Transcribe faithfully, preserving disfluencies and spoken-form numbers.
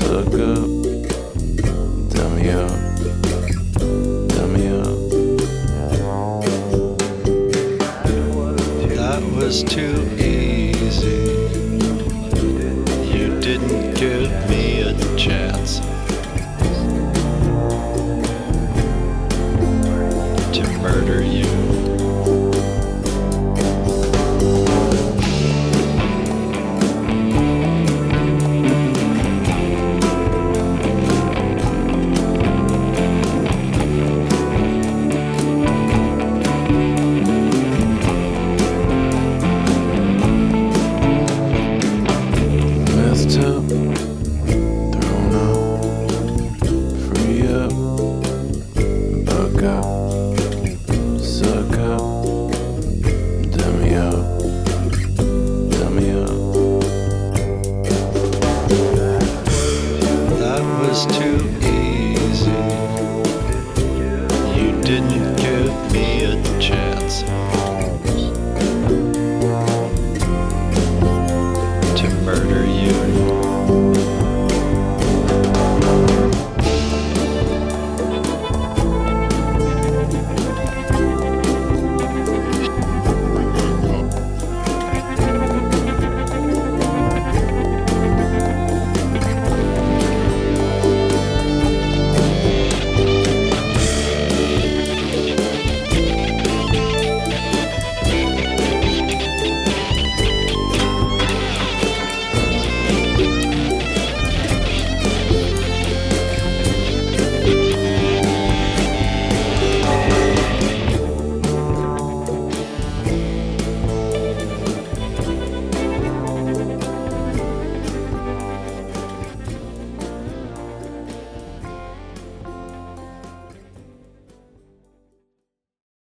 suck up, dummy up, dummy up. That was too easy. You didn't give me a chance to murder you. Messed up, thrown up, free up, buck up, suck up, dummy up, dummy up. That was too